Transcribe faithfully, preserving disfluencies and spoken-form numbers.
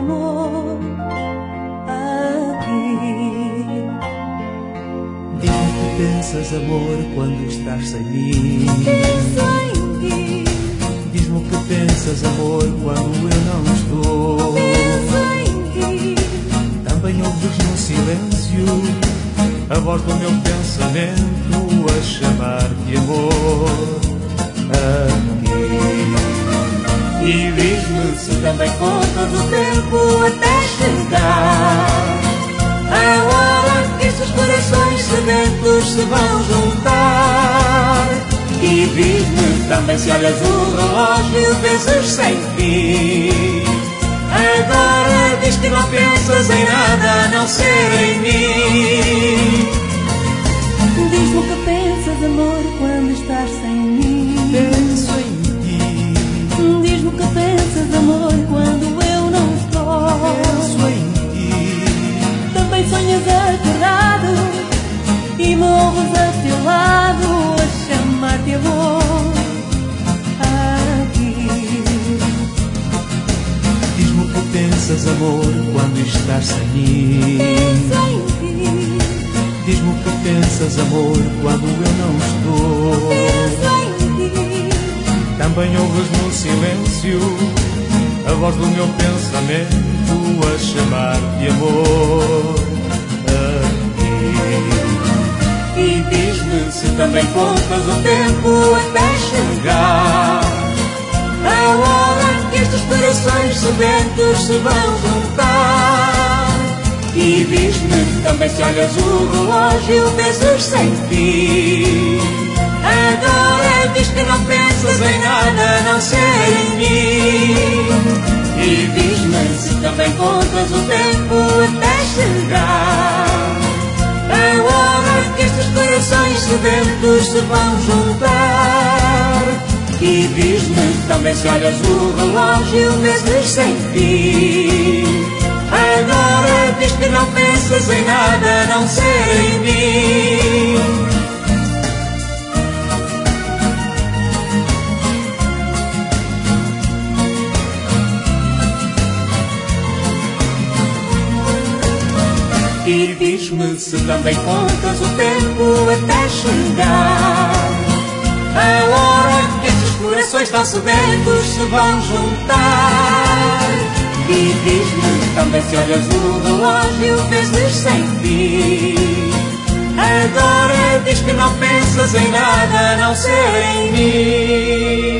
amor aqui. Diz-me que pensas, amor, quando estás sem mim. Penso em ti. Diz-me o que pensas, amor, quando eu não estou. Penso em ti. Também ouves no silêncio a voz do meu pensamento a chamar-te amor aqui. E diz-me se também contas o tempo até chegar a hora que estes corações sedentos se vão juntar. E diz-me também se olhas o relógio vezes sem fim. Agora diz que não pensas em nada a não ser em mim. Diz-me o que pensas, amor, quando estás sem mim. Penso em ti. Diz-me o que pensas, amor, quando eu não estou. Penso em ti. Também sonhas acordado e me ouves a teu lado a chamar-te amor aqui. Diz-me o que pensas, amor, quando estás sem mim. Penso em ti. Diz-me o que pensas, amor, quando eu não estou. Penso em ti. Também ouves no silêncio a voz do meu pensamento a chamar-te amor aqui. E diz-me se também contas o tempo até chegar a hora que estes corações sedentos se vão juntar. E diz-me também se olhas o relógio vezes sem fim. Agora diz que não pensas em nada a não ser em mim. E diz-me se também contas o tempo até chegar a hora que estes corações sedentos se vão juntar. E diz-me também se olhas o relógio vezes sem fim. Agora diz que não pensas em nada a não ser em mim. E diz-me se também contas o tempo até chegar a hora que estes corações tão sedentos se vão juntar. E diz-me também se olhas o relógio vezes sem fim. Agora diz que não pensas em nada a não ser em mim.